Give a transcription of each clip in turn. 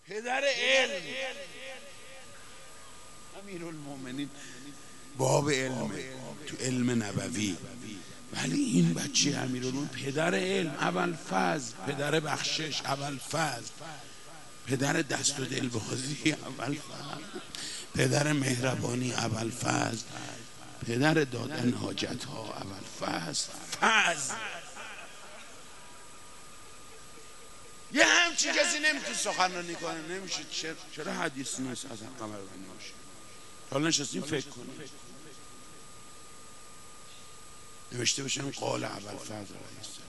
پدر علم، امیرالمومنین باب علمه تو علم نبوی، ولی این بچه امیرالمومنین پدر علم، ابوالفضل، پدر بخشش ابوالفضل، پدر دست و دلبازی ابوالفضل، پدر مهربانی ابوالفضل، پدر دادن حاجت ها ابوالفضل. فضل یه همچین کسی نمیتونه سخنرانی کنه، نمیشه. چرا حدیث نیست از قمربانی باشه؟ حالا نشستیم فکر کنیم، نوشته باشم قال ابوالفضل علیه السلام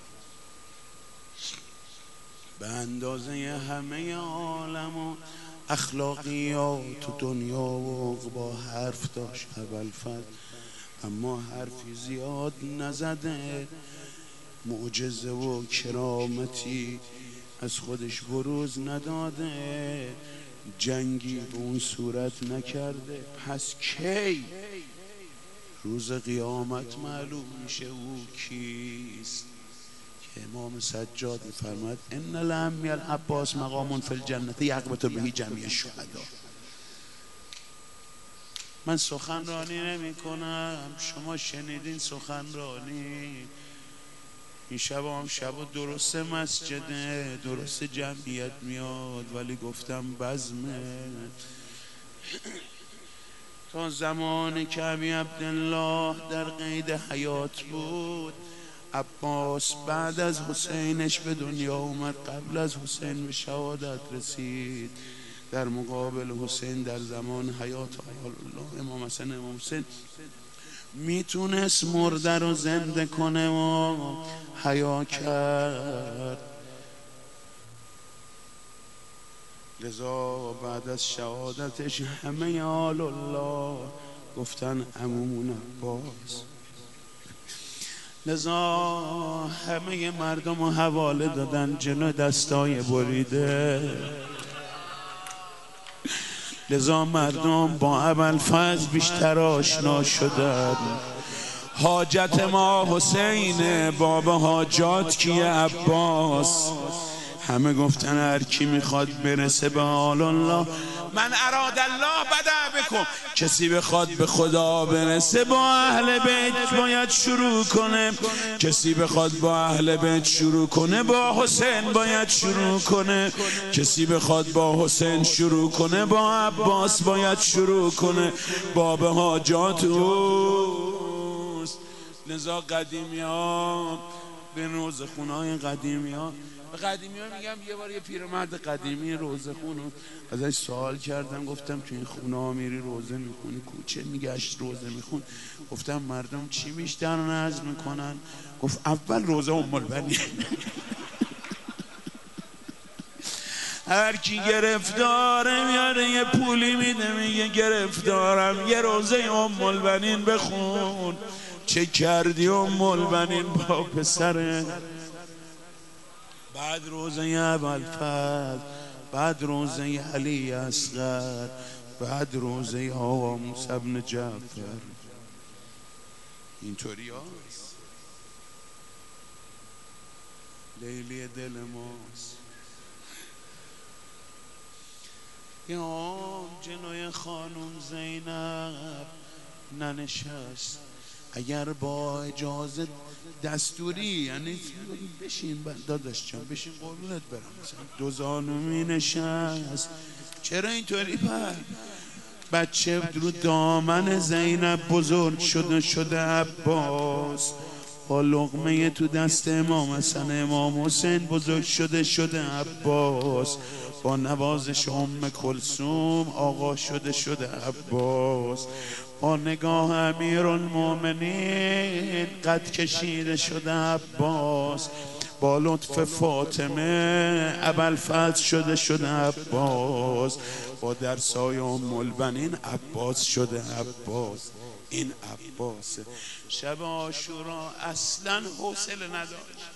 به اندازه همه عالم و اخلاقیات و دنیا و عقبا حرف داشت ابوالفضل، اما حرفی زیاد نزده، معجزه و کرامتی از خودش بروز نداده، جنگی به اون صورت نکرده. پس کی؟ روز قیامت معلوم میشه او کیست. که امام سجاد میفرماد ان لعمی العباس مقام فی الجنة یقبط به جمیع الشهدا. من سخنرانی نمی کنم، شما شنیدین سخنرانی، این شب هم شب درست مسجده، درست جمعیت میاد، ولی گفتم بزمه. تا زمان که ابی عبدالله در قید حیات بود، عباس بعد از حسینش به دنیا اومد، قبل از حسین به شهادت رسید. در مقابل حسین در زمان حیات الله امام حسن امام حسین میتونست مرده رو زنده کنه و حیا کرد. لذا بعد از شهادتش همه آل الله گفتن عمومون عباس. لذا همه مردم رو حواله دادن جلو دستای بریده. لذا مردم با ابوالفضل بیشتر آشنا شدن. حاجت ما حسین، باب حاجات کیه عباس. همه گفتن هر کی میخواد برسه به آل الله، من اراد الله بدأ بکن. کسی بخواد به خدا برسه با اهل بیت باید شروع کنه، کسی بخواد با اهل بیت شروع کنه با حسین باید شروع کنه، کسی بخواد با حسین شروع کنه با عباس باید شروع کنه. باب حاجات اوست. لذا قدیمی ها به روزخونه‌های قدیمی ها، به قدیمی ها میگم، یه بار یه پیرمرد قدیمی روزه خون ازش سوال کردم، گفتم تو این خونه ها میری روزه میخونی، کوچه میگشت روزه میخون، گفتم مردم چی بیشتر نظر میکنن؟ گفت اول روزه البنین. هر کی گرفتاره میاره یه پولی میده میگه گرفتارم، یه روزه البنین بخون. چه کردی البنین با پسره؟ بعد روزه ابوالفضل، بعد روزه علی اصغر، بعد روزه آقا موسی بن جعفر. اینطوری هست. لیلی دل ماست. یا جلوی خانم زینب ننشست، اگر با اجازه دستوری، یعنی بشین داداش جان بشین قربونت برم، مثلا دو زانو می نشست. چرا اینطوری؟ بچه رو دامن زینب بزرگ شده عباس، با لقمه تو دست امام حسن امام حسین بزرگ شده عباس، با نوازش ام کلثوم آقا شده عباس، با نگاه امیرالمومنین قد کشیده شده عباس، با لطف فاطمه ابوالفضل شده عباس، با درسای ام البنین عباس شده عباس. این عباسه. شب عاشورا اصلا حوصله نداشت.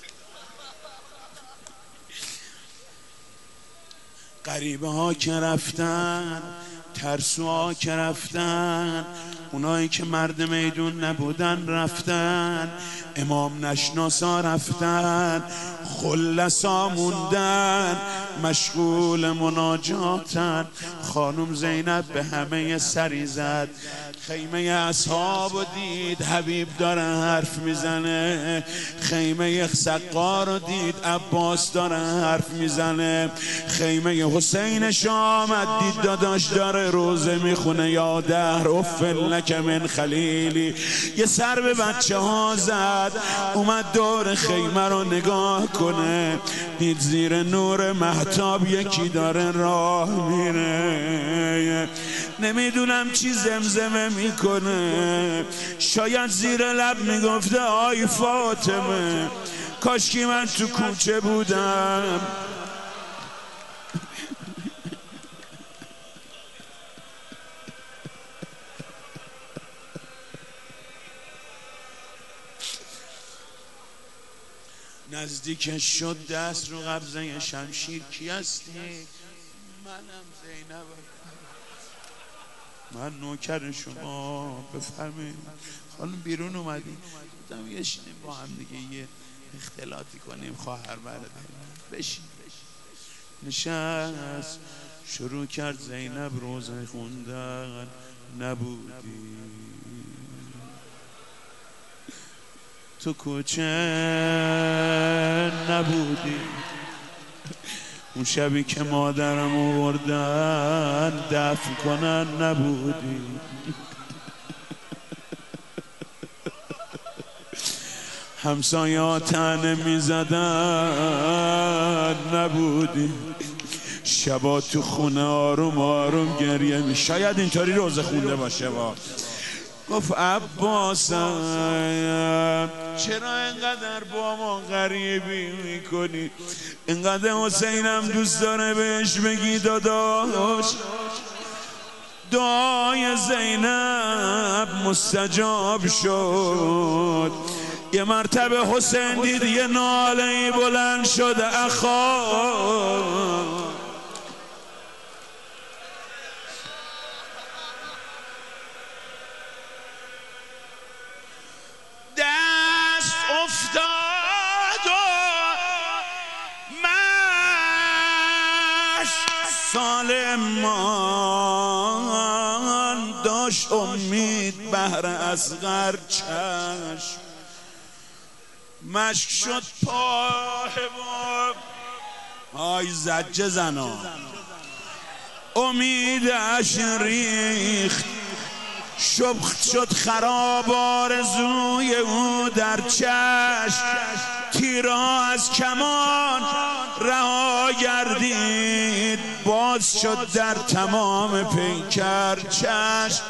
غریبه ها که رفتن ترسوها که رفتن، اونایی که مرد میدون نبودن رفتن، امام نشناسا رفتن، خلصا موندن مشغول مناجاتن. خانم زینب به همه سری زد، خیمه اصحابو دید حبیب داره حرف میزنه، خیمه سقار رو دید عباس داره حرف میزنه، خیمه حسینش آمد دید داداش داره روزه میخونه، یا دهر افل لک من خلیلی. یه سر به بچه ها زد، اومد دور خیمه رو نگاه کنه، دید زیر نور مهتاب یکی داره راه میره، نمیدونم چی زمزمه میکنه، شاید زیر لب میگفته آی فاطمه کاشکی من تو کوچه بودم. نزدیکش شد دست رو قبضه شمشیر، کی هستی؟ منم زینبم، من نوکر شما، بفرمایید. خانم بیرون اومدیم، بودم یه شینیم با هم دیگه یه اختلاطی کنیم، خواهر برادر بشین. نشست شروع کرد زینب روزه خوندن، نبودی تو کوچه، نبودی اون شبی که مادرم آوردن دفن کنن، نبودی همسایه‌ها طعنه میزدن، نبودی شبا تو خونه آروم آروم گریه می. شاید اینطوری روزه خونده باشه. گفت عباسم چرا اینقدر با ما غریبی میکنی؟ اینقدر حسینم دوست داره بهش بگی داداش دعای زینب مستجاب شد. یه مرتبه حسین دید یه ناله‌ای بلند شده، اخا سالمان داشت امید بهر اصغر چشم، مشک شد پاه آی زجه زنا، امیدش ریخت، شد خراب آرزوی او در چشم، تیرها از کمان رها گردید، باز شد در تمام پیکر چشم،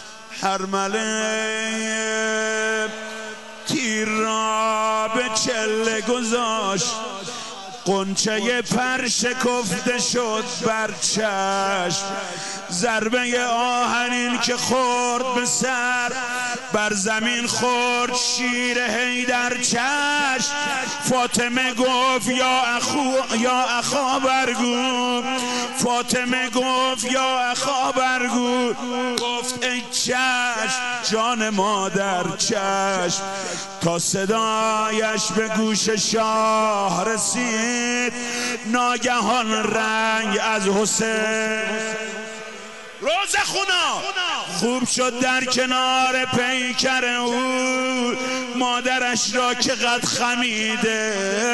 هرمله تیر را به چله گذاشت، قنچه پر شکفته شد بر چشم، ضربه آهنین که خورد به سر بر زمین خورد شیر حیدر چشم. فاطمه گفت یا اخا برگو، فاطمه گفت یا اخا برگو، گفت ای چشم جان مادر چشم، تا صدایش به گوش شاه رسید، ناگهان رنگ از حسین روزه خونا خوب شد در کنار پیکر او، مادرش را که قد خمیده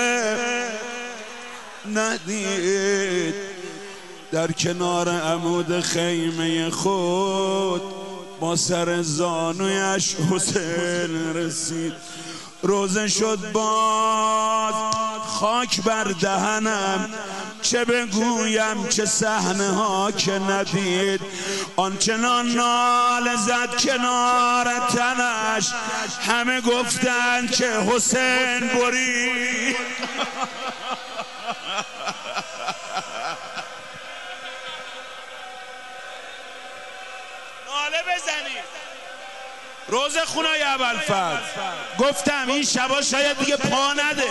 ندید، در کنار عمود خیمه خود با سر زانویش حسین رسید. روزه شد باز خاک بر دهنم، چه بگویم چه صحنه ها که ندید، آنچنان ناله زد کنار تنش، همه گفتند که حسین برید. ناله بزنید. روزه خونای ابوالفضل گفتم این شبا شاید دیگه پا نده.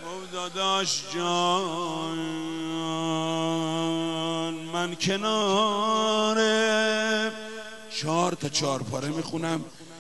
داداش جان من کنار 4 تا 4 پاره میخونم